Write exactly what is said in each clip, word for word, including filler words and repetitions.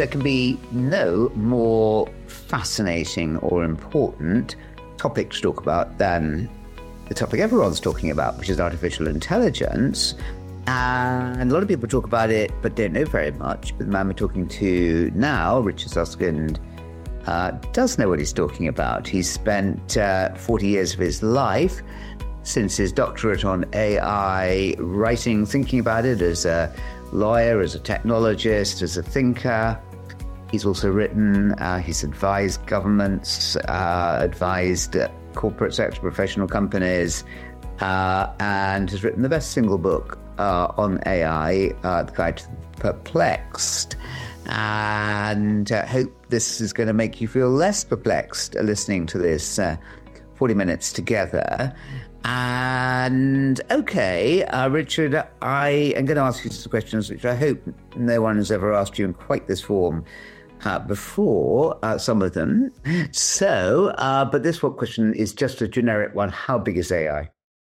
there can be no more fascinating or important topic to talk about than the topic everyone's talking about, which is artificial intelligence. And a lot of people talk about it, but don't know very much. But the man we're talking to now, Richard Susskind, uh, does know what he's talking about. He's spent uh, forty years of his life since his doctorate on A I, writing, thinking about it as a lawyer, as a technologist, as a thinker. He's also written, uh, he's advised governments, uh, advised uh, corporate sector, professional companies, uh, and has written the best single book uh, on A I, uh, The Guide to the Perplexed. And I uh, hope this is going to make you feel less perplexed uh, listening to this uh, forty minutes together. And okay, uh, Richard, I am going to ask you some questions which I hope no one has ever asked you in quite this form uh, before, uh, some of them. So, uh, but this one question is just a generic one. How big is A I?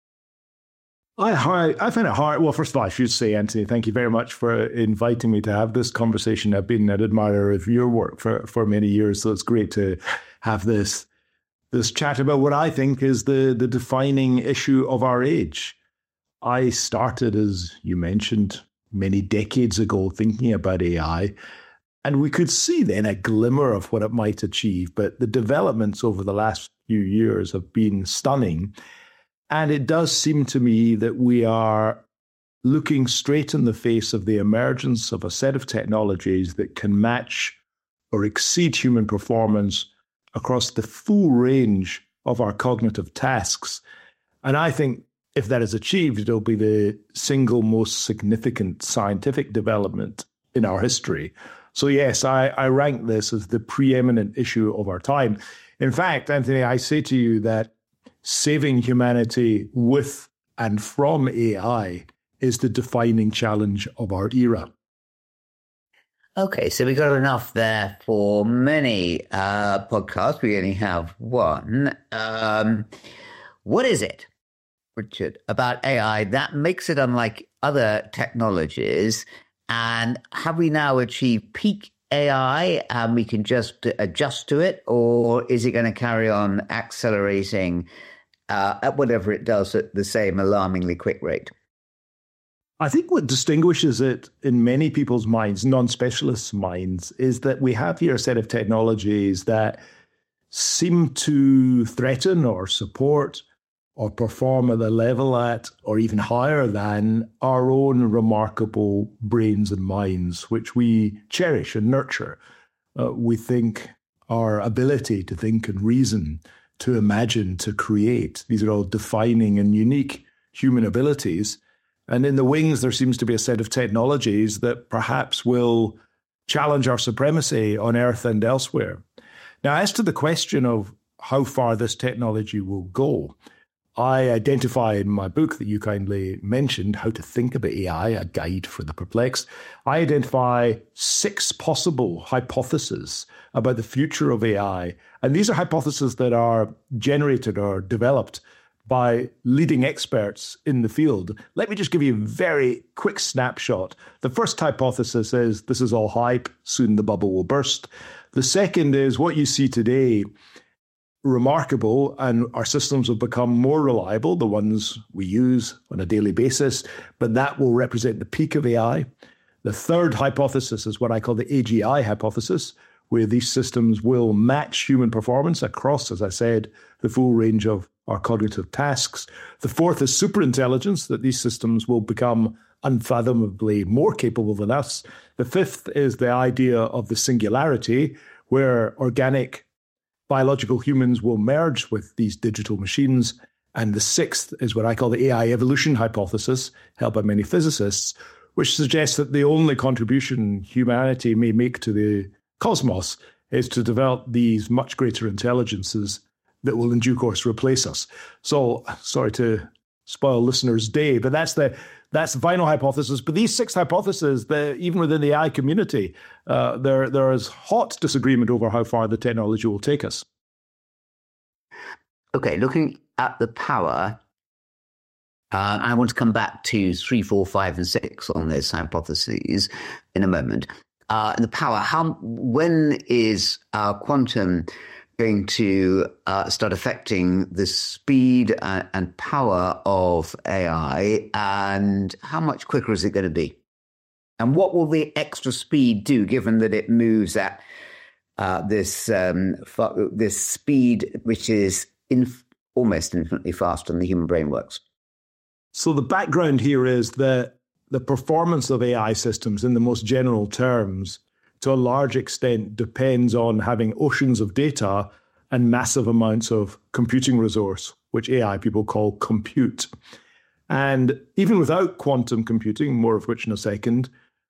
I, I find it hard. Well, first of all, I should say, Anthony, thank you very much for inviting me to have this conversation. I've been an admirer of your work for, for many years, so it's great to have this this chat about what I think is the, the defining issue of our age. I started, as you mentioned, many decades ago thinking about A I, and we could see then a glimmer of what it might achieve, but the developments over the last few years have been stunning. And it does seem to me that we are looking straight in the face of the emergence of a set of technologies that can match or exceed human performance across the full range of our cognitive tasks. And I think if that is achieved, it'll be the single most significant scientific development in our history. So yes, I, I rank this as the preeminent issue of our time. In fact, Anthony, I say to you that saving humanity with and from A I is the defining challenge of our era. Okay, so we got enough there for many uh, podcasts. We only have one. Um, what is it, Richard, about A I that makes it unlike other technologies? And have we now achieved peak A I and we can just adjust to it? Or is it going to carry on accelerating uh, at whatever it does at the same alarmingly quick rate? I think what distinguishes it in many people's minds, non-specialists' minds, is that we have here a set of technologies that seem to threaten or support or perform at the level at or even higher than our own remarkable brains and minds, which we cherish and nurture. Uh, we think our ability to think and reason, to imagine, to create, these are all defining and unique human abilities. And in the wings, there seems to be a set of technologies that perhaps will challenge our supremacy on Earth and elsewhere. Now, as to the question of how far this technology will go, I identify in my book that you kindly mentioned, How to Think About A I, a guide for the perplexed, I identify six possible hypotheses about the future of A I. And these are hypotheses that are generated or developed by leading experts in the field. Let me just give you a very quick snapshot. The first hypothesis is this is all hype, soon the bubble will burst. The second is what you see today, remarkable, and our systems will become more reliable, the ones we use on a daily basis, but that will represent the peak of A I. The third hypothesis is what I call the A G I hypothesis, where these systems will match human performance across, as I said, the full range of our cognitive tasks. The fourth is superintelligence, that these systems will become unfathomably more capable than us. The fifth is the idea of the singularity, where organic biological humans will merge with these digital machines. And the sixth is what I call the A I evolution hypothesis, held by many physicists, which suggests that the only contribution humanity may make to the cosmos is to develop these much greater intelligences that will in due course replace us. So, sorry to spoil listeners' day, but that's the that's the final hypothesis. But these six hypotheses, the, even within the A I community, uh, there there is hot disagreement over how far the technology will take us. Okay, looking at the power, uh, I want to come back to three, four, five, and six on those hypotheses in a moment. uh, the power. How when is uh, quantum going to uh, start affecting the speed and, and power of A I, and how much quicker is it going to be? And what will the extra speed do, given that it moves at uh, this um, fa- this speed, which is inf- almost infinitely faster than the human brain works? So the background here is that the performance of A I systems, in the most general terms, to a large extent depends on having oceans of data and massive amounts of computing resource, which A I people call compute. And even without quantum computing, more of which in a second,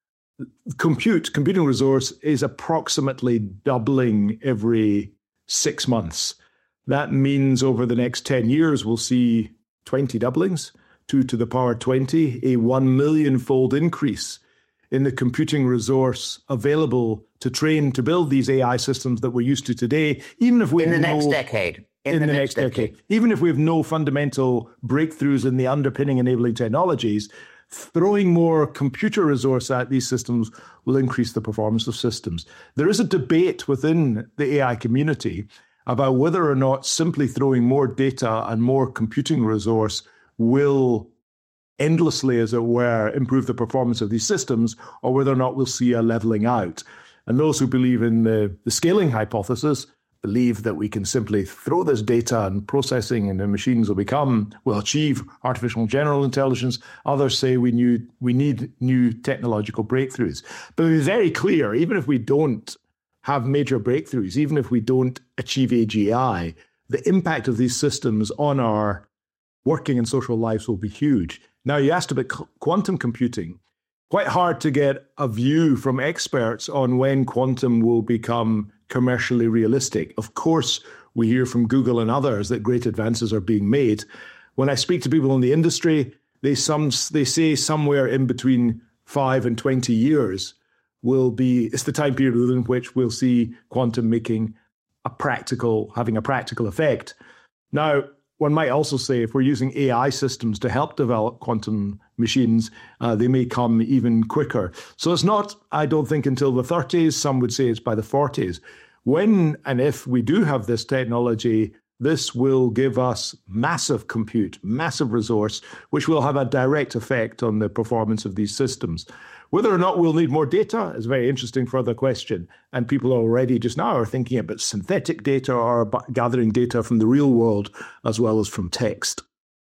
compute, computing resource is approximately doubling every six months. That means over the next ten years, we'll see twenty doublings, two to the power twenty, a one million fold increase in the computing resource available to train, to build these A I systems that we're used to today, even if we in the no, next decade. In, in the, the next, next decade. decade. Even if we have no fundamental breakthroughs in the underpinning enabling technologies, throwing more computer resource at these systems will increase the performance of systems. There is a debate within the A I community about whether or not simply throwing more data and more computing resource will endlessly, as it were, improve the performance of these systems, or whether or not we'll see a leveling out. And those who believe in the, the scaling hypothesis believe that we can simply throw this data and processing and the machines will become, will achieve artificial general intelligence. Others say we, knew, we need new technological breakthroughs. But it's very clear, even if we don't have major breakthroughs, even if we don't achieve A G I, the impact of these systems on our working and social lives will be huge. Now, you asked about quantum computing. Quite hard to get a view from experts on when quantum will become commercially realistic. Of course, we hear from Google and others that great advances are being made. When I speak to people in the industry, they some they say somewhere in between five and twenty years will be, it's the time period within which we'll see quantum making a practical, having a practical effect. Now, one might also say if we're using A I systems to help develop quantum machines, uh, they may come even quicker. So it's not, I don't think, until the thirties. Some would say it's by the forties. When and if we do have this technology, this will give us massive compute, massive resource, which will have a direct effect on the performance of these systems. Whether or not we'll need more data is a very interesting further question. And people already just now are thinking about synthetic data or gathering data from the real world as well as from text.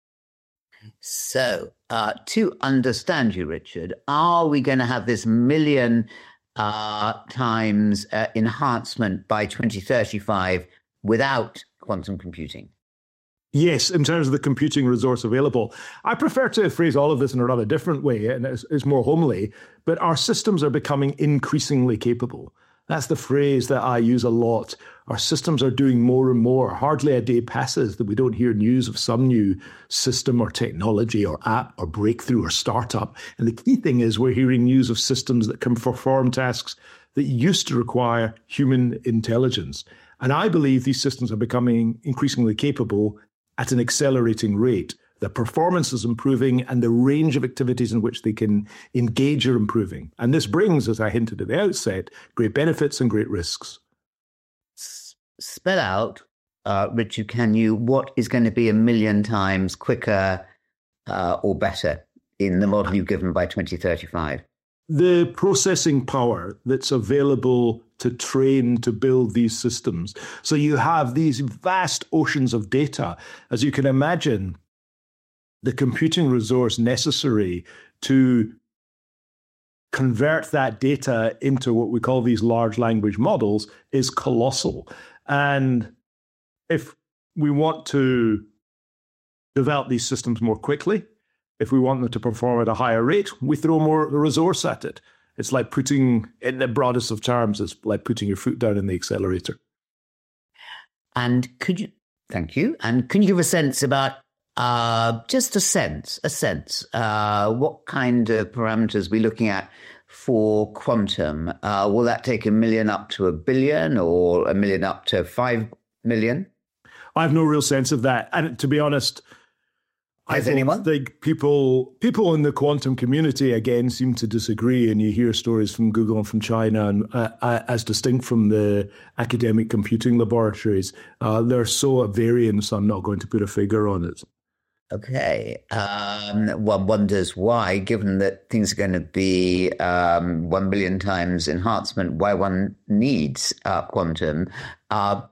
So uh, to understand you, Richard, are we going to have this million uh, times uh, enhancement by twenty thirty-five without quantum computing? Yes, in terms of the computing resource available. I prefer to phrase all of this in a rather different way, and it's, it's more homely, but our systems are becoming increasingly capable. That's the phrase that I use a lot. Our systems are doing more and more. Hardly a day passes that we don't hear news of some new system or technology or app or breakthrough or startup. And the key thing is we're hearing news of systems that can perform tasks that used to require human intelligence. And I believe these systems are becoming increasingly capable at an accelerating rate. The performance is improving and the range of activities in which they can engage are improving. And this brings, as I hinted at the outset, great benefits and great risks. Spell out, uh, Richard, can you, what is going to be a million times quicker uh, or better in the model you've given by twenty thirty-five? The processing power that's available to train, to build these systems. So you have these vast oceans of data. As you can imagine, the computing resource necessary to convert that data into what we call these large language models is colossal. And if we want to develop these systems more quickly, if we want them to perform at a higher rate, we throw more resource at it. It's like putting, in the broadest of terms, it's like putting your foot down in the accelerator. And could you, thank you, and can you give a sense about, uh, just a sense, a sense, uh, what kind of parameters we're looking at for quantum? Uh, will that take a million up to a billion or a million up to five million? I have no real sense of that. And to be honest, Has I anyone? think people people in the quantum community again seem to disagree, and you hear stories from Google and from China, and uh, uh, as distinct from the academic computing laboratories, uh, they're so at variance. I'm not going to put a figure on it. Okay. Um, one wonders why, given that things are going to be um, one billion times enhancement, why one needs uh, quantum. Uh,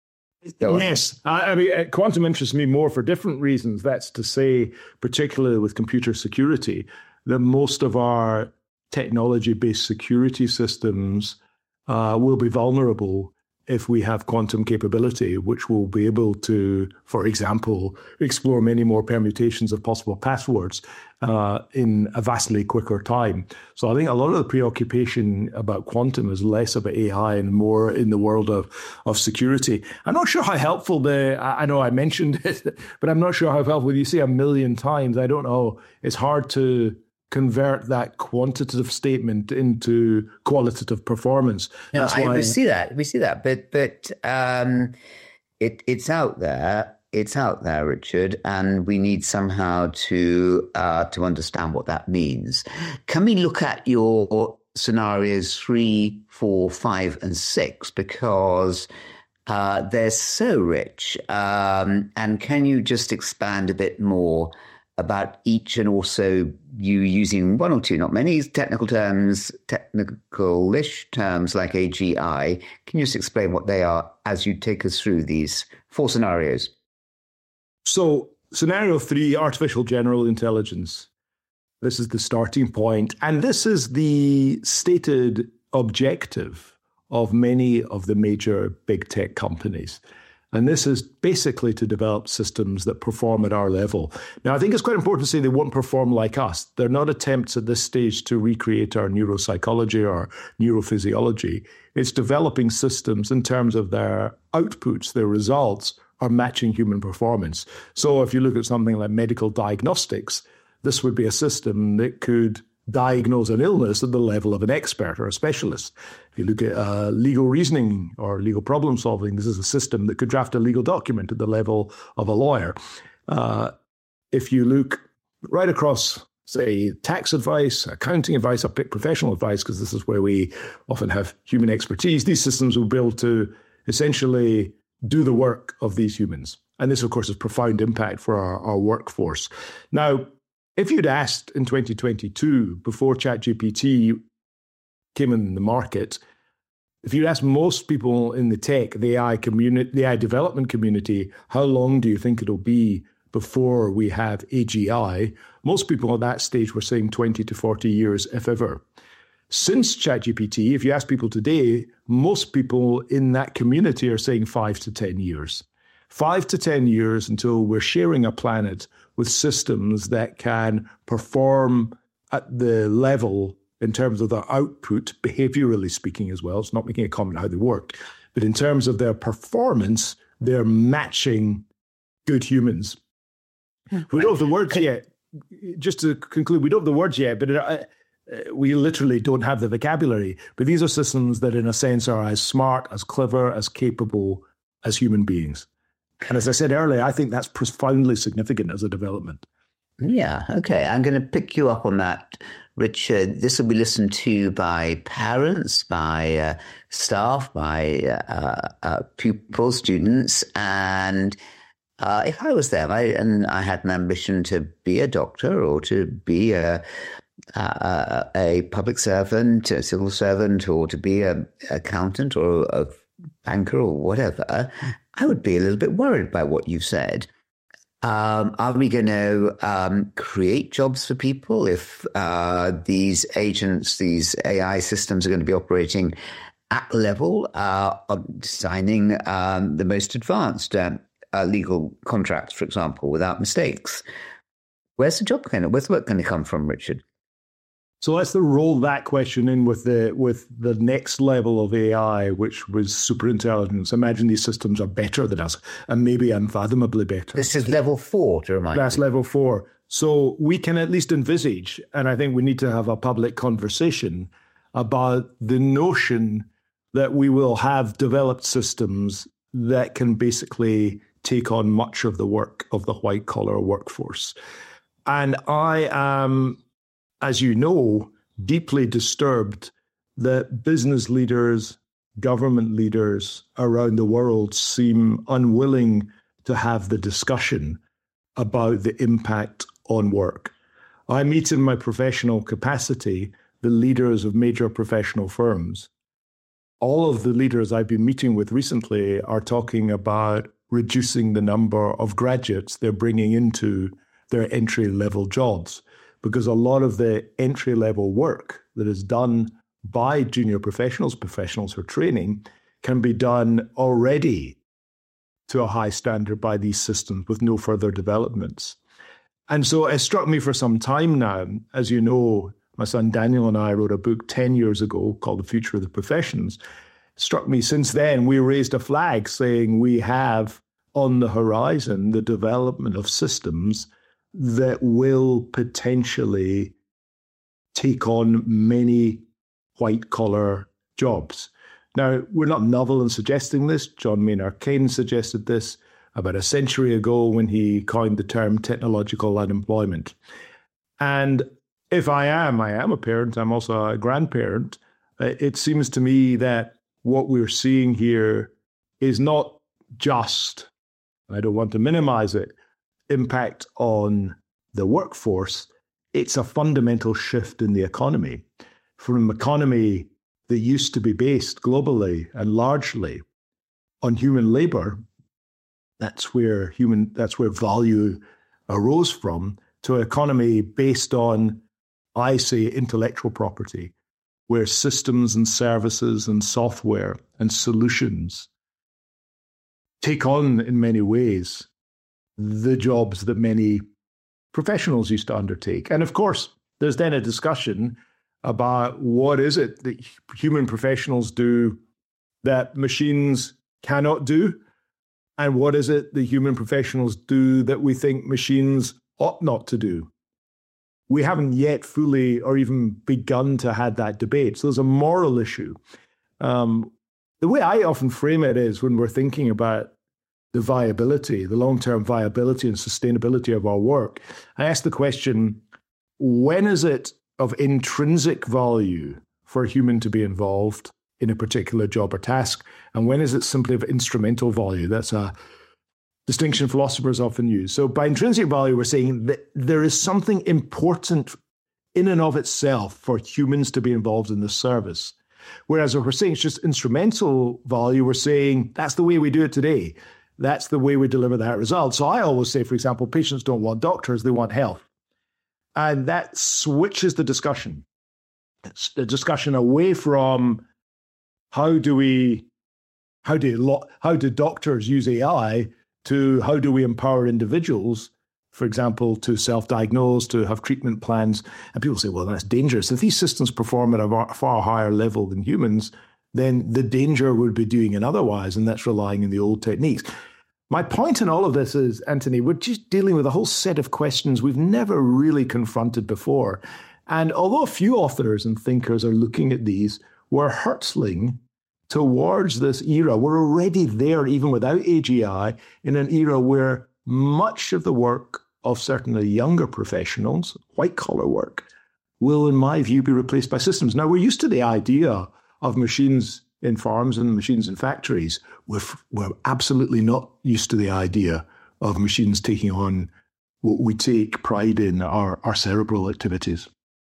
Yes, I, I mean, quantum interests me more for different reasons. That's to say, particularly with computer security, that most of our technology-based security systems uh, will be vulnerable if we have quantum capability, which will be able to, for example, explore many more permutations of possible passwords uh, in a vastly quicker time. So I think a lot of the preoccupation about quantum is less about A I and more in the world of, of security. I'm not sure how helpful the, I know I mentioned it, but I'm not sure how helpful, you say a million times, I don't know. It's hard to convert that quantitative statement into qualitative performance. No, That's I, why we see that. We see that. But but um, it it's out there. It's out there, Richard, and we need somehow to uh, to understand what that means. Can we look at your scenarios three, four, five, and six because uh, they're so rich? Um, and can you just expand a bit more about each, and also you using one or two, not many technical terms, technical-ish terms like A G I. Can you just explain what they are as you take us through these four scenarios? So scenario three, artificial general intelligence. This is the starting point. And this is the stated objective of many of the major big tech companies. And this is basically to develop systems that perform at our level. Now, I think it's quite important to say they won't perform like us. They're not attempts at this stage to recreate our neuropsychology or neurophysiology. It's developing systems in terms of their outputs, their results are matching human performance. So if you look at something like medical diagnostics, this would be a system that could diagnose an illness at the level of an expert or a specialist. If you look at uh, legal reasoning or legal problem solving, this is a system that could draft a legal document at the level of a lawyer. Uh, if you look right across, say, tax advice, accounting advice, or professional advice, because this is where we often have human expertise, these systems will be able to essentially do the work of these humans. And this, of course, has profound impact for our, our workforce. Now, if you'd asked in twenty twenty-two, before ChatGPT came in the market, if you'd asked most people in the tech, the A I community, the A I development community, how long do you think it'll be before we have A G I? Most people at that stage were saying twenty to forty years, if ever. Since ChatGPT, if you ask people today, most people in that community are saying five to ten years. Five to ten years until we're sharing a planet with systems that can perform at the level in terms of their output, behaviorally speaking as well. It's not making a comment on how they work, but in terms of their performance, they're matching good humans. We don't have the words yet. Just to conclude, we don't have the words yet, but it, uh, we literally don't have the vocabulary. But these are systems that, in a sense, are as smart, as clever, as capable as human beings. And as I said earlier, I think that's profoundly significant as a development. Yeah, okay. I'm going to pick you up on that, Richard. This will be listened to by parents, by uh, staff, by uh, uh, pupils, students. And uh, if I was them I, and I had an ambition to be a doctor or to be a, a, a public servant, a civil servant, or to be an accountant or a banker or whatever, I would be a little bit worried by what you said. Um, are we going to um, create jobs for people if uh, these agents, these A I systems are going to be operating at level, uh, designing um, the most advanced uh, uh, legal contracts, for example, without mistakes? Where's the job going to, where's the work going to come from, Richard? So let's roll that question in with the with the next level of A I, which was superintelligence. Imagine these systems are better than us, and maybe unfathomably better. This is level four, to remind you. That's level four. So we can at least envisage, and I think we need to have a public conversation about the notion that we will have developed systems that can basically take on much of the work of the white-collar workforce. And I am, as you know, deeply disturbed that business leaders, government leaders around the world seem unwilling to have the discussion about the impact on work. I meet in my professional capacity the leaders of major professional firms. All of the leaders I've been meeting with recently are talking about reducing the number of graduates they're bringing into their entry-level jobs, because a lot of the entry-level work that is done by junior professionals, professionals for training, can be done already to a high standard by these systems with no further developments. And so it struck me for some time now. As you know, my son Daniel and I wrote a book ten years ago called The Future of the Professions. It struck me since then, we raised a flag saying we have on the horizon the development of systems that will potentially take on many white-collar jobs. Now, we're not novel in suggesting this. John Maynard Keynes suggested this about a century ago when he coined the term technological unemployment. And if I am, I am a parent, I'm also a grandparent, it seems to me that what we're seeing here is not just, I don't want to minimize it, impact on the workforce, it's a fundamental shift in the economy. From an economy that used to be based globally and largely on human labor, that's where human, that's where value arose from, to an economy based on, I say, intellectual property, where systems and services and software and solutions take on, in many ways, the jobs that many professionals used to undertake. And of course, there's then a discussion about what is it that human professionals do that machines cannot do, and what is it that human professionals do that we think machines ought not to do. We haven't yet fully or even begun to have that debate. So there's a moral issue. Um, the way I often frame it is when we're thinking about the viability, the long-term viability and sustainability of our work, I ask the question, when is it of intrinsic value for a human to be involved in a particular job or task, and when is it simply of instrumental value? That's a distinction philosophers often use. So by intrinsic value, we're saying that there is something important in and of itself for humans to be involved in the service. Whereas if we're saying it's just instrumental value, we're saying that's the way we do it today. That's the way we deliver that result. So I always say, for example, patients don't want doctors, they want health. And that switches the discussion. It's the discussion away from how do we, how do, how do doctors use A I to how do we empower individuals, for example, to self-diagnose, to have treatment plans. And people say, well, that's dangerous. If these systems perform at a far higher level than humans, then the danger would be doing it otherwise, and that's relying on the old techniques. My point in all of this is, Anthony, we're just dealing with a whole set of questions we've never really confronted before. And although a few authors and thinkers are looking at these, we're hurtling towards this era. We're already there, even without A G I, in an era where much of the work of certainly younger professionals, white-collar work, will, in my view, be replaced by systems. Now, we're used to the idea of machines in farms and machines in factories. We're, we're absolutely not used to the idea of machines taking on what we take pride in, our, our cerebral activities.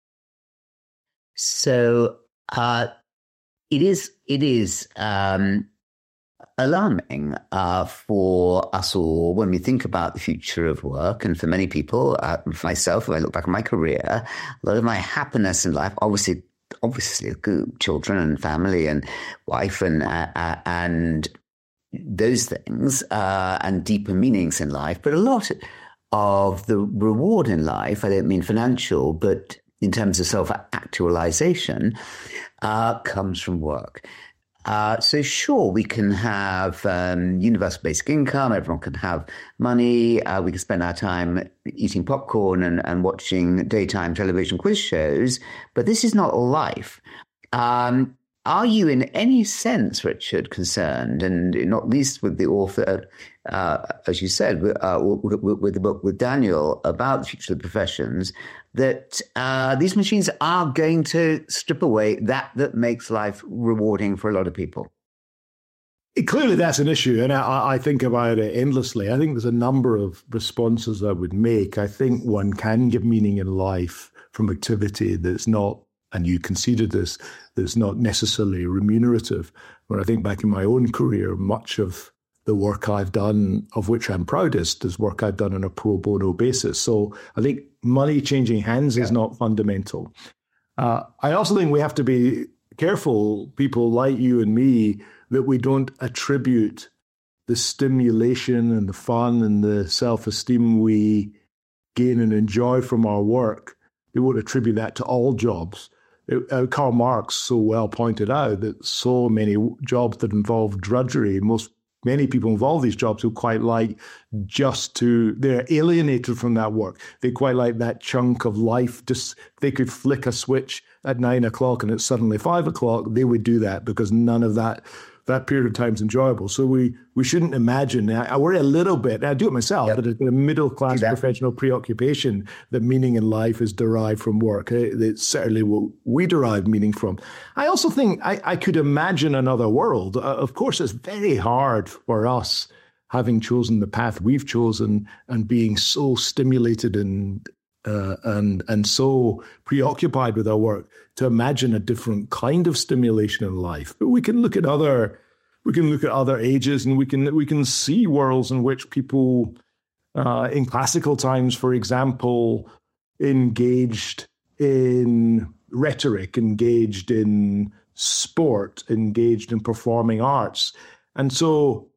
So uh, it is it is um, alarming uh, for us all when we think about the future of work. And for many people, uh, for myself, if I look back at my career, a lot of my happiness in life, obviously, obviously, children and family and wife and uh, and those things uh, and deeper meanings in life. But a lot of the reward in life, I don't mean financial, but in terms of self-actualization, uh, comes from work. Uh, so sure, we can have um, universal basic income, everyone can have money, uh, we can spend our time eating popcorn and, and watching daytime television quiz shows, but this is not life. Um, are you in any sense, Richard, concerned, and not least with the author, uh, as you said, uh, with, with the book with Daniel about the future of the professions, that uh, these machines are going to strip away that that makes life rewarding for a lot of people? Clearly, that's an issue, and I, I think about it endlessly. I think there's a number of responses I would make. I think one can give meaning in life from activity that's not, and you conceded this, that's not necessarily remunerative. When I think back in my own career, much of the work I've done, of which I'm proudest, is work I've done on a pro bono basis. So I think money changing hands yeah. is not fundamental. Uh, I also think we have to be careful, people like you and me, that we don't attribute the stimulation and the fun and the self-esteem we gain and enjoy from our work. We won't attribute that to all jobs. It, uh, Karl Marx so well pointed out that so many jobs that involve drudgery, most many people involve these jobs who quite like just to, they're alienated from that work. They quite like that chunk of life. Just they could flick a switch at nine o'clock and it's suddenly five o'clock. They would do that because none of that that period of time is enjoyable. So we we shouldn't imagine, I, I worry a little bit, I do it myself, yep. but it's a middle-class professional preoccupation that meaning in life is derived from work. It's certainly what we derive meaning from. I also think I, I could imagine another world. Uh, of course, it's very hard for us, having chosen the path we've chosen and being so stimulated and Uh, and and so preoccupied with our work, to imagine a different kind of stimulation in life. But we can look at other, we can look at other ages, and we can we can see worlds in which people, uh, in classical times, for example, engaged in rhetoric, engaged in sport, engaged in performing arts, and so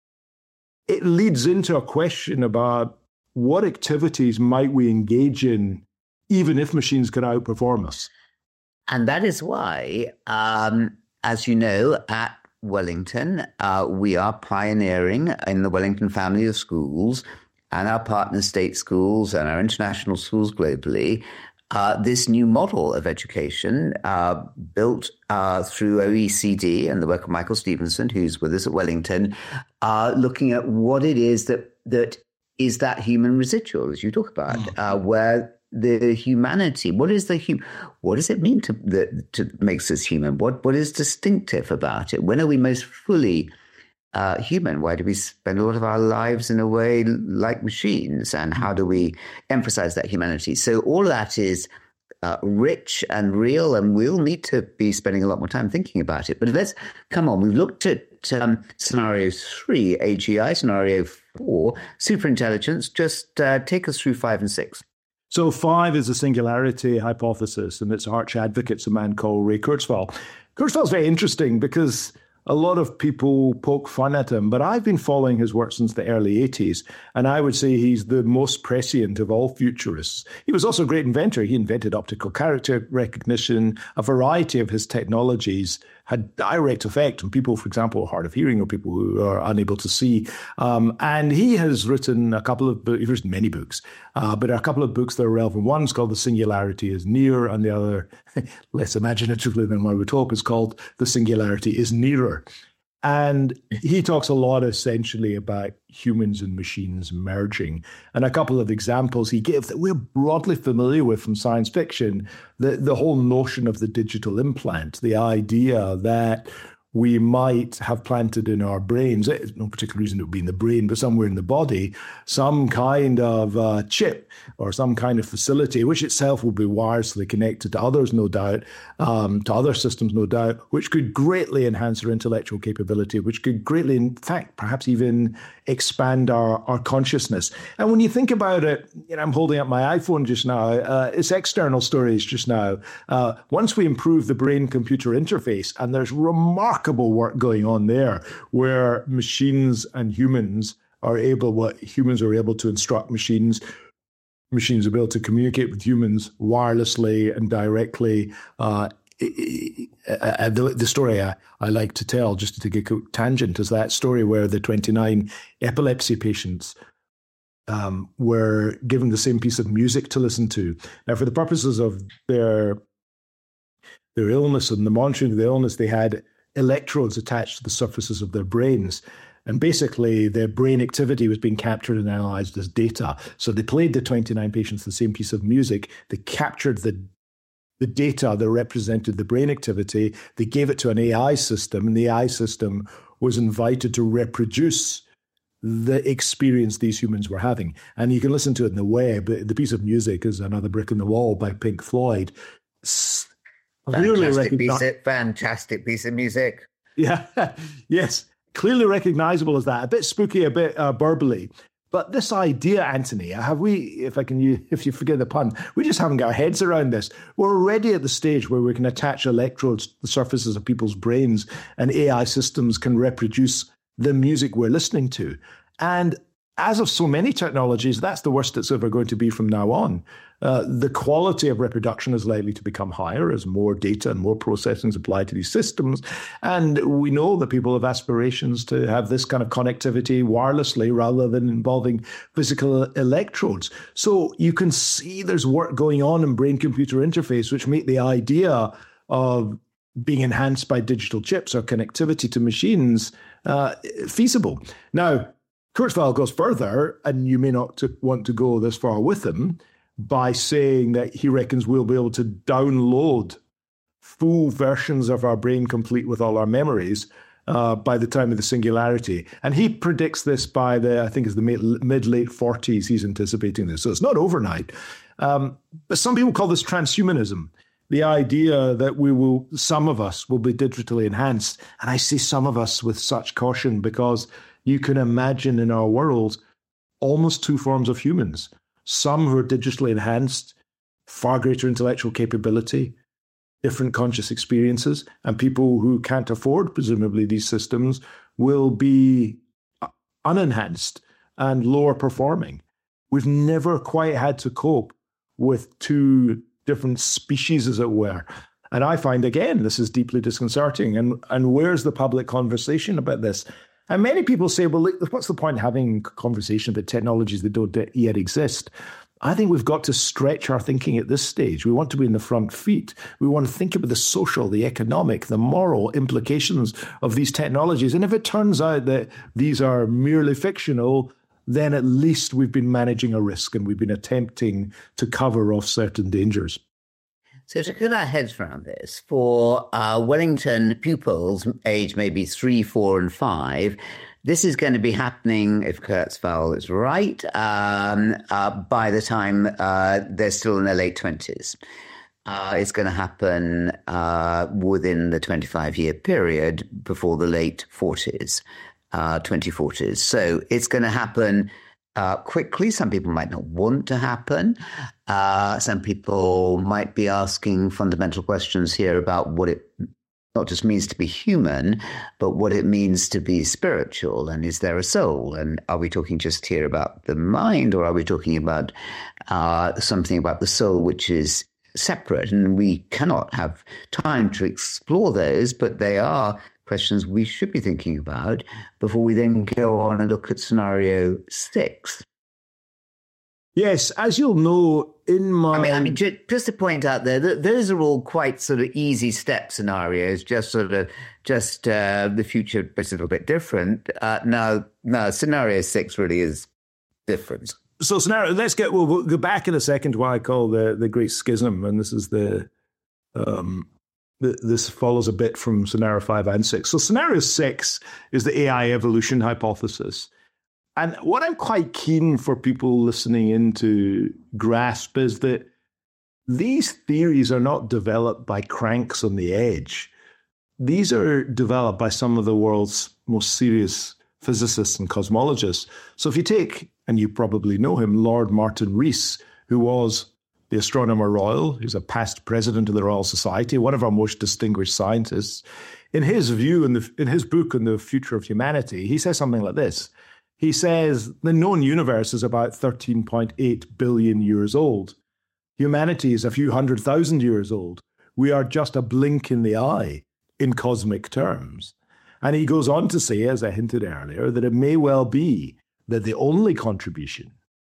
it leads into a question about what activities might we engage in, even if machines could outperform us? And that is why, um, as you know, at Wellington, uh, we are pioneering in the Wellington family of schools and our partner state schools and our international schools globally, uh, this new model of education uh, built uh, through O E C D and the work of Michael Stevenson, who's with us at Wellington, uh, looking at what it is that that is that human residual, as you talk about, uh, where the humanity, what is the hum- what does it mean to that to makes us human? What what is distinctive about it? When are we most fully uh, human? Why do we spend a lot of our lives in a way like machines? And how do we emphasize that humanity? So all of that is uh, rich and real, and we'll need to be spending a lot more time thinking about it. But let's come on. We've looked at um, scenario three, A G I, scenario four, superintelligence. Just uh, take us through five and six. So five is the singularity hypothesis, and its arch advocate's a man called Ray Kurzweil. Kurzweil's very interesting because a lot of people poke fun at him, but I've been following his work since the early eighties, and I would say he's the most prescient of all futurists. He was also a great inventor. He invented optical character recognition. A variety of his technologies had direct effect on people, for example, hard of hearing or people who are unable to see. Um, and he has written a couple of books, he's written many books, uh, but a couple of books that are relevant. One's called The Singularity is Near, and the other, less imaginatively than one would hope, is called The Singularity is Nearer. And he talks a lot essentially about humans and machines merging. And a couple of examples he gave that we're broadly familiar with from science fiction, the, the whole notion of the digital implant, the idea that we might have planted in our brains, no particular reason it would be in the brain, but somewhere in the body, some kind of uh, chip or some kind of facility, which itself will be wirelessly connected to others, no doubt, um, to other systems, no doubt, which could greatly enhance our intellectual capability, which could greatly, in fact, perhaps even expand our, our consciousness. And when you think about it, you know, I'm holding up my iPhone just now, uh, it's external storage just now. Uh, once we improve the brain-computer interface, and there's remarkable work going on there, where machines and humans are able, what humans are able to instruct machines, machines are able to communicate with humans wirelessly and directly. Uh, uh, the, the story I, I like to tell, just to take a quick tangent, is that story where the twenty-nine epilepsy patients um, were given the same piece of music to listen to. Now, for the purposes of their their illness and the monitoring of the illness, they had electrodes attached to the surfaces of their brains. And basically, their brain activity was being captured and analyzed as data. So they played the twenty-nine patients the same piece of music. They captured the, the data that represented the brain activity. They gave it to an A I system, and the A I system was invited to reproduce the experience these humans were having. And you can listen to it in the web. The piece of music is Another Brick in the Wall by Pink Floyd. Fantastic, recogni- piece, of, fantastic piece of music. Yeah, yes. Clearly recognizable as that. A bit spooky, a bit uh, burbly. But this idea, Anthony, have we, if I can, use, if you forgive the pun, we just haven't got our heads around this. We're already at the stage where we can attach electrodes to the surfaces of people's brains, and A I systems can reproduce the music we're listening to. And as of so many technologies, that's the worst it's ever going to be from now on. Uh, the quality of reproduction is likely to become higher as more data and more processing is applied to these systems. And we know that people have aspirations to have this kind of connectivity wirelessly rather than involving physical electrodes. So you can see there's work going on in brain-computer interface, which make the idea of being enhanced by digital chips or connectivity to machines uh, feasible. Now, Kurzweil goes further, and you may not to want to go this far with him, by saying that he reckons we'll be able to download full versions of our brain complete with all our memories uh, by the time of the singularity. And he predicts this by the, I think it's the mid-late forties, he's anticipating this. So it's not overnight. Um, but some people call this transhumanism, the idea that we will, some of us will be digitally enhanced. And I say some of us with such caution because you can imagine in our world almost two forms of humans. Some who are digitally enhanced, far greater intellectual capability, different conscious experiences, and people who can't afford, presumably, these systems will be unenhanced and lower performing. We've never quite had to cope with two different species, as it were. And I find, again, this is deeply disconcerting. And, and where's the public conversation about this? And many people say, well, what's the point in having a conversation about technologies that don't yet exist? I think we've got to stretch our thinking at this stage. We want to be in the front feet. We want to think about the social, the economic, the moral implications of these technologies. And if it turns out that these are merely fictional, then at least we've been managing a risk and we've been attempting to cover off certain dangers. So to get our heads around this, for uh, Wellington pupils, age maybe three, four, and five, this is going to be happening, if Kurzweil is right, um, uh, by the time uh, they're still in their late twenties. Uh, it's going to happen uh, within the twenty-five-year period before the late forties, uh, twenty forties. So it's going to happen Uh, quickly. Some people might not want to happen. Uh, some people might be asking fundamental questions here about what it not just means to be human, but what it means to be spiritual. And is there a soul? And are we talking just here about the mind, or are we talking about uh, something about the soul which is separate? And we cannot have time to explore those, but they are questions we should be thinking about before we then go on and look at scenario six. Yes, as you'll know, in my... I mean, I mean just, just to point out there, that those are all quite sort of easy step scenarios, just sort of, just uh, the future, but it's a little bit different. Uh, now, now, scenario six really is different. So scenario, let's get, we'll, we'll go back in a second to what I call the, the Great Schism, and this is the... Um, This follows a bit from scenario five and six. So scenario six is the A I evolution hypothesis. And what I'm quite keen for people listening in to grasp is that these theories are not developed by cranks on the edge. These are developed by some of the world's most serious physicists and cosmologists. So if you take, and you probably know him, Lord Martin Rees, who was the Astronomer Royal, who's a past president of the Royal Society, one of our most distinguished scientists. In his view, in, the, in his book on the future of humanity, he says something like this. He says, the known universe is about thirteen point eight billion years old. Humanity is a few hundred thousand years old. We are just a blink in the eye in cosmic terms. And he goes on to say, as I hinted earlier, that it may well be that the only contribution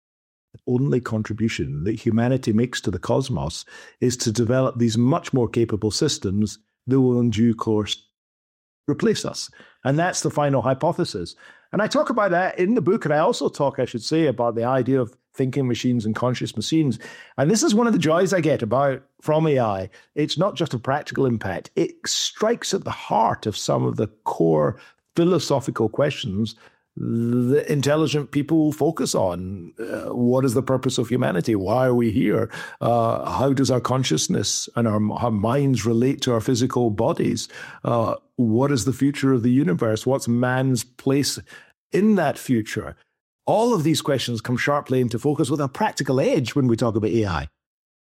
only contribution that humanity makes to the cosmos is to develop these much more capable systems that will in due course replace us. And that's the final hypothesis. And I talk about that in the book, and I also talk, I should say, about the idea of thinking machines and conscious machines. And this is one of the joys I get about from A I. It's not just a practical impact. It strikes at the heart of some of the core philosophical questions the intelligent people focus on. Uh, what is the purpose of humanity? Why are we here? Uh, how does our consciousness and our, our minds relate to our physical bodies? Uh, what is the future of the universe? What's man's place in that future? All of these questions come sharply into focus with a practical edge when we talk about A I.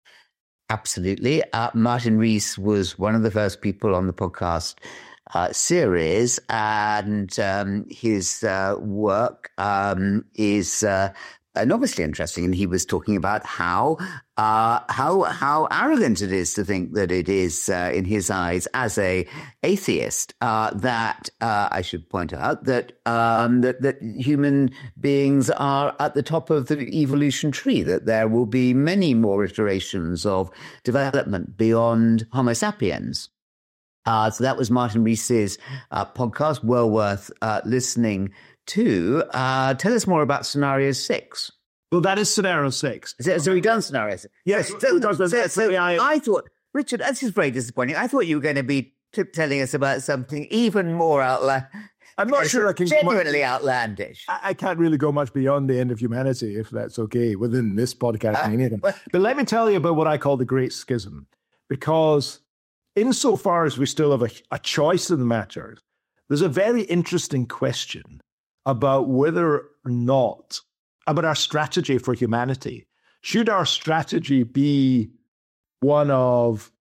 Absolutely. Uh, Martin Rees was one of the first people on the podcast Uh, series, and um, his uh, work um, is uh, enormously interesting. And he was talking about how uh, how how arrogant it is to think that it is, uh, in his eyes, as a atheist, uh, that uh, I should point out that um, that that human beings are at the top of the evolution tree. That there will be many more iterations of development beyond Homo sapiens. Uh, so that was Martin Rees's uh, podcast, well worth uh, listening to. Uh, tell us more about Scenario Six. Well, that is Scenario Six. So, so we've done Scenario Six. Yes. So, so, so, so I thought, Richard, this is very disappointing. I thought you were going to be t- telling us about something even more outlandish. I'm not sure I can genuinely much, outlandish. I, I can't really go much beyond the end of humanity, if that's okay, within this podcast. Uh, but let me tell you about what I call the Great Schism, because insofar as we still have a, a choice in the matter, there's a very interesting question about whether or not, about our strategy for humanity. Should our strategy be one of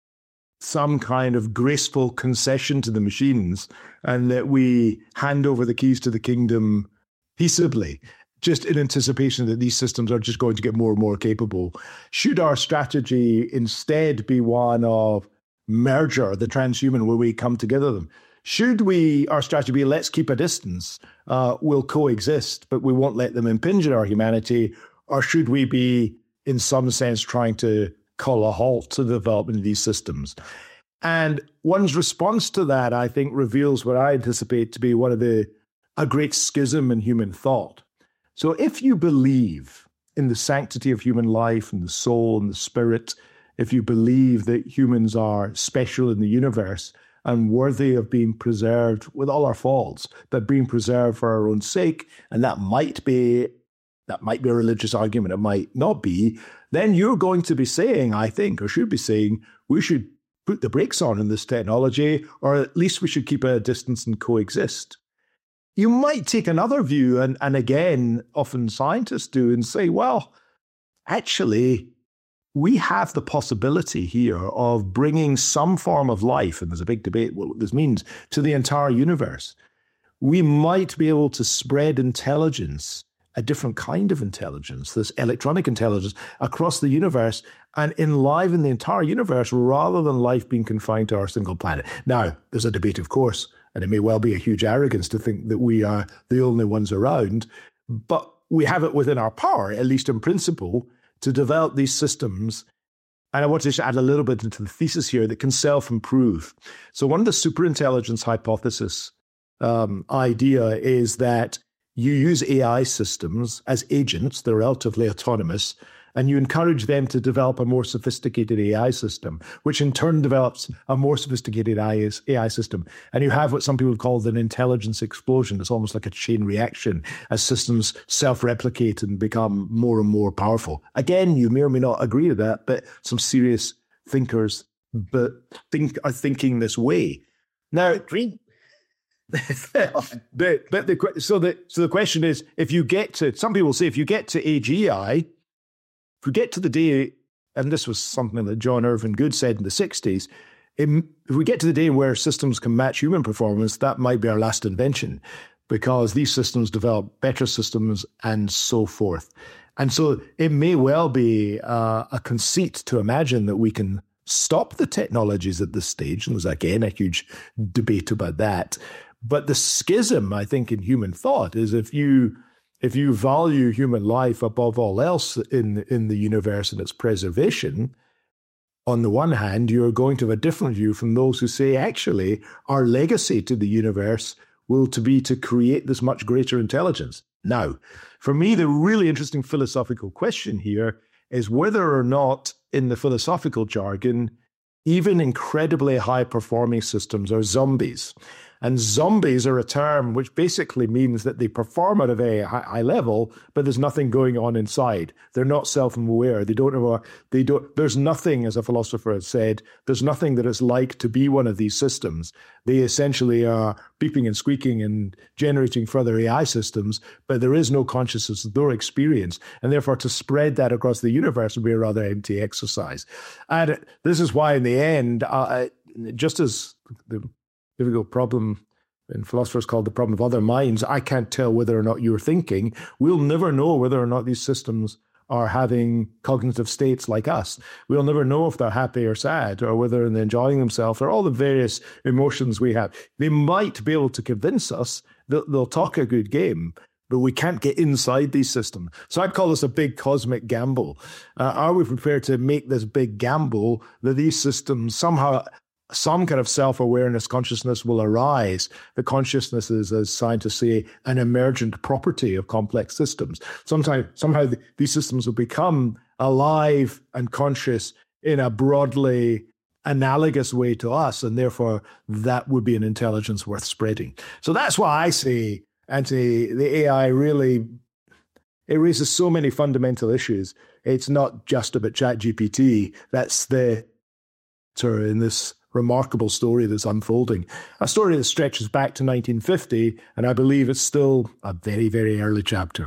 some kind of graceful concession to the machines and that we hand over the keys to the kingdom peaceably, just in anticipation that these systems are just going to get more and more capable? Should our strategy instead be one of merger, the transhuman, where we come together them? Should we, our strategy be, let's keep a distance, uh, we'll coexist, but we won't let them impinge on our humanity? Or should we be, in some sense, trying to call a halt to the development of these systems? And one's response to that, I think, reveals what I anticipate to be one of the, a great schism in human thought. So if you believe in the sanctity of human life and the soul and the spirit, if you believe that humans are special in the universe and worthy of being preserved with all our faults, but being preserved for our own sake, and that might be that might be a religious argument, it might not be, then you're going to be saying, I think, or should be saying, we should put the brakes on in this technology, or at least we should keep a distance and coexist. You might take another view, and, and again, often scientists do, and say, well, actually, we have the possibility here of bringing some form of life, and there's a big debate what this means, to the entire universe. We might be able to spread intelligence, a different kind of intelligence, this electronic intelligence, across the universe and enliven the entire universe rather than life being confined to our single planet. Now, there's a debate, of course, and it may well be a huge arrogance to think that we are the only ones around, but we have it within our power, at least in principle, to develop these systems. And I want to just add a little bit into the thesis here that can self-improve. So one of the superintelligence hypothesis um, idea is that you use A I systems as agents, they're relatively autonomous, and you encourage them to develop a more sophisticated A I system, which in turn develops a more sophisticated A I system. And you have what some people call an intelligence explosion. It's almost like a chain reaction as systems self-replicate and become more and more powerful. Again, you may or may not agree with that, but some serious thinkers but think are thinking this way. Now, Dream. but, but the, so, the, so the question is, if you get to, some people say, if you get to A G I, if we get to the day, and this was something that John Irvin Good said in the sixties, if we get to the day where systems can match human performance, that might be our last invention, because these systems develop better systems and so forth. And so it may well be uh, a conceit to imagine that we can stop the technologies at this stage. And there's, again, a huge debate about that. But the schism, I think, in human thought is if you if you value human life above all else in, in the universe and its preservation, on the one hand, you're going to have a different view from those who say, actually, our legacy to the universe will to be to create this much greater intelligence. Now, for me, the really interesting philosophical question here is whether or not, in the philosophical jargon, even incredibly high-performing systems are zombies. And zombies are a term which basically means that they perform at a very high level, but there's nothing going on inside. They're not self-aware. They don't have a, they don't, there's nothing, as a philosopher has said, there's nothing that it's like to be one of these systems. They essentially are beeping and squeaking and generating further A I systems, but there is no consciousness, no experience. And therefore, to spread that across the universe would be a rather empty exercise. And this is why, in the end, uh, just as the difficult problem in philosophers called the problem of other minds, I can't tell whether or not you're thinking. We'll never know whether or not these systems are having cognitive states like us. We'll never know if they're happy or sad, or whether they're enjoying themselves, or all the various emotions we have. They might be able to convince us that they'll talk a good game, but we can't get inside these systems. So I'd call this a big cosmic gamble. Uh, are we prepared to make this big gamble that these systems somehow, some kind of self-awareness consciousness will arise? The consciousness is, as scientists say, an emergent property of complex systems. Sometimes, somehow th- these systems will become alive and conscious in a broadly analogous way to us, and therefore that would be an intelligence worth spreading. So that's why I say, Anthony, the A I really, it raises so many fundamental issues. It's not just about ChatGPT. That's the answer in this remarkable story that's unfolding. A story that stretches back to nineteen fifty, and I believe it's still a very, very early chapter.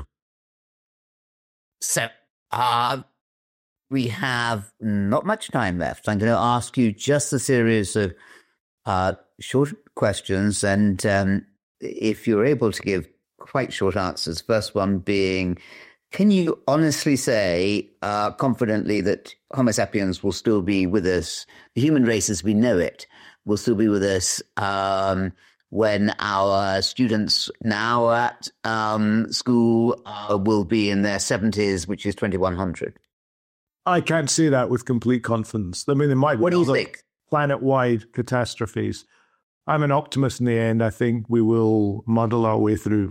So, uh, we have not much time left. I'm going to ask you just a series of uh, short questions, and um, if you're able to give quite short answers, first one being, can you honestly say uh, confidently that Homo sapiens will still be with us, the human race as we know it, will still be with us um, when our students now at um, school uh, will be in their seventies, which is twenty-one hundred? I can't say that with complete confidence. I mean, there might be what do you other think? Planet-wide catastrophes. I'm an optimist in the end. I think we will muddle our way through.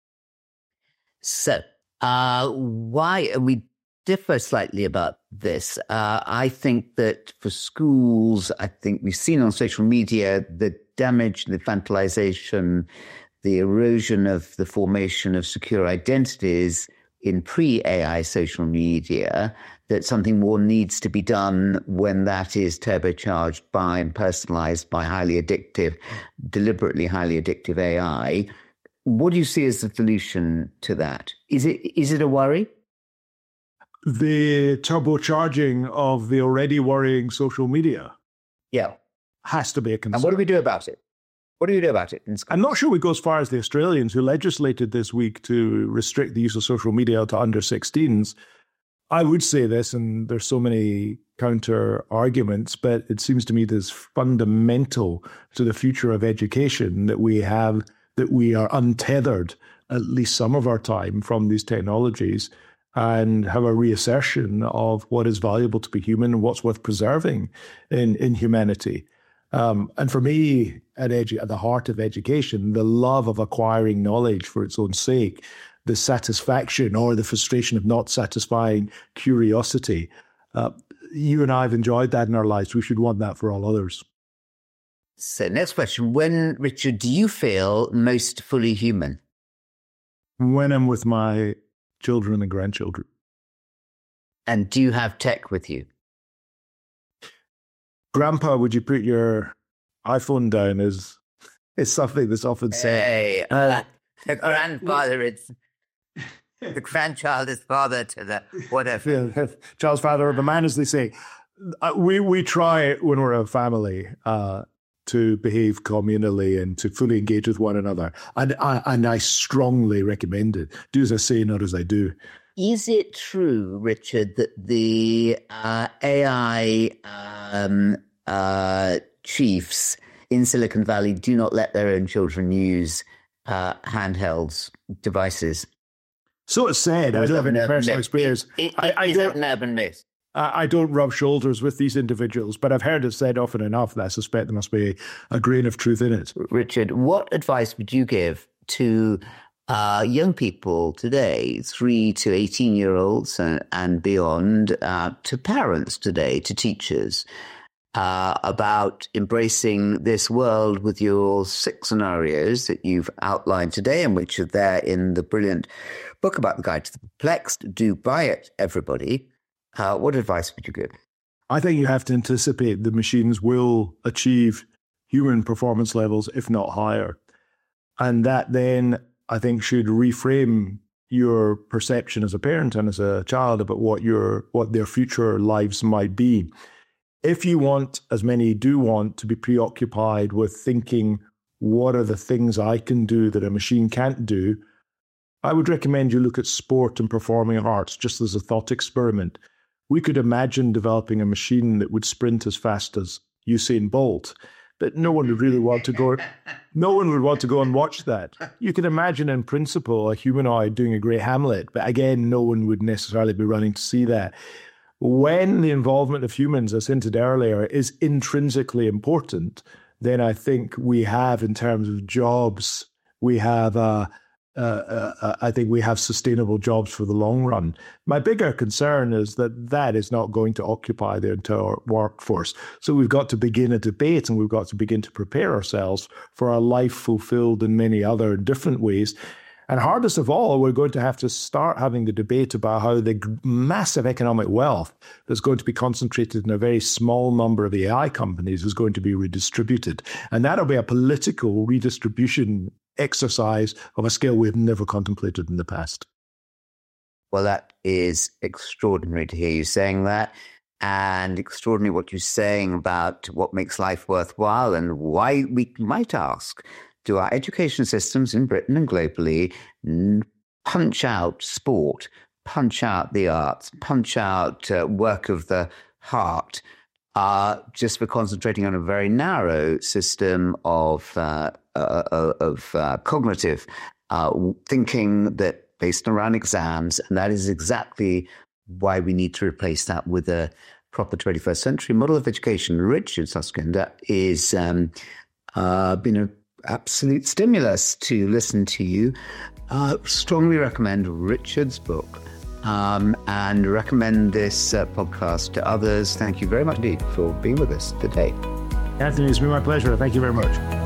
So, Uh, why we differ slightly about this. Uh, I think that for schools, I think we've seen on social media the damage, the infantilization, the erosion of the formation of secure identities in pre-A I social media, that something more needs to be done when that is turbocharged by and personalized by highly addictive, deliberately highly addictive A I. What do you see as the solution to that? Is it is it a worry? The turbocharging of the already worrying social media Yeah. has to be a concern. And what do we do about it? What do you do about it? I'm not sure we go as far as the Australians who legislated this week to restrict the use of social media to under sixteens. I would say this, and there's so many counter arguments, but it seems to me that it's fundamental to the future of education that we have that we are untethered at least some of our time from these technologies and have a reassertion of what is valuable to be human and what's worth preserving in, in humanity. Um, and for me, at, edu- at the heart of education, the love of acquiring knowledge for its own sake, the satisfaction or the frustration of not satisfying curiosity. Uh, you and I have enjoyed that in our lives. We should want that for all others. So next question. When, Richard, do you feel most fully human? When I'm with my children and grandchildren. And do you have tech with you? Grandpa, would you put your iPhone down is, is something that's often said. Hey, uh, the grandfather, it's the grandchild is father to the whatever. Yeah, child's father of a man, as they say. Uh, we, we try when we're a family uh, to behave communally and to fully engage with one another. And I, and I strongly recommend it. Do as I say, not as I do. Is it true, Richard, that the uh, A I um, uh, chiefs in Silicon Valley do not let their own children use uh, handhelds, devices? So it's said. I live in personal experience. It, it, I, I is don't, an urban myth? I don't rub shoulders with these individuals, but I've heard it said often enough that I suspect there must be a grain of truth in it. Richard, what advice would you give to uh, young people today, three to eighteen-year-olds and, and beyond, uh, to parents today, to teachers, uh, about embracing this world with your six scenarios that you've outlined today and which are there in the brilliant book about the Guide to the Perplexed? Do buy it, everybody. Uh, what advice would you give? I think you have to anticipate the machines will achieve human performance levels, if not higher. And that then, I think, should reframe your perception as a parent and as a child about what your what their future lives might be. If you want, as many do want, to be preoccupied with thinking, what are the things I can do that a machine can't do, I would recommend you look at sport and performing arts just as a thought experiment. We could imagine developing a machine that would sprint as fast as Usain Bolt, but no one would really want to go. No one would want to go and watch that. You can imagine, in principle, a humanoid doing a great Hamlet, but again, no one would necessarily be running to see that. When the involvement of humans, as hinted earlier, is intrinsically important, then I think we have, in terms of jobs, we have uh, Uh, uh, I think we have sustainable jobs for the long run. My bigger concern is that that is not going to occupy the entire workforce. So we've got to begin a debate, and we've got to begin to prepare ourselves for a life fulfilled in many other different ways. And hardest of all, we're going to have to start having the debate about how the massive economic wealth that's going to be concentrated in a very small number of A I companies is going to be redistributed. And that'll be a political redistribution exercise of a scale we've never contemplated in the past. Well, that is extraordinary to hear you saying that, and extraordinary what you're saying about what makes life worthwhile and why we might ask, do our education systems in Britain and globally punch out sport, punch out the arts, punch out uh, work of the heart, uh, just for concentrating on a very narrow system of uh, uh, of uh, cognitive uh, thinking that based around exams, and that is exactly why we need to replace that with a proper twenty-first century model of education. Richard Susskind is um, uh, been an absolute stimulus to listen to you. Uh, strongly recommend Richard's book. Um, and recommend this uh, podcast to others. Thank you very much indeed for being with us today. Anthony, it's been my pleasure. Thank you very much.